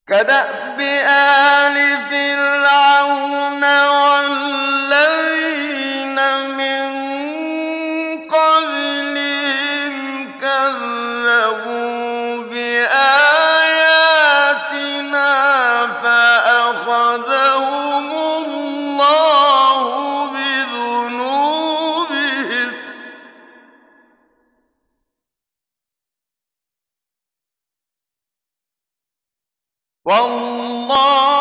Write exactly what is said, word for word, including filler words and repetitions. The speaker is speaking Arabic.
كدأب آل فرعون والذين من قبلهم كذبوا بآياتنا فأخذهم الله بذنوبهم والله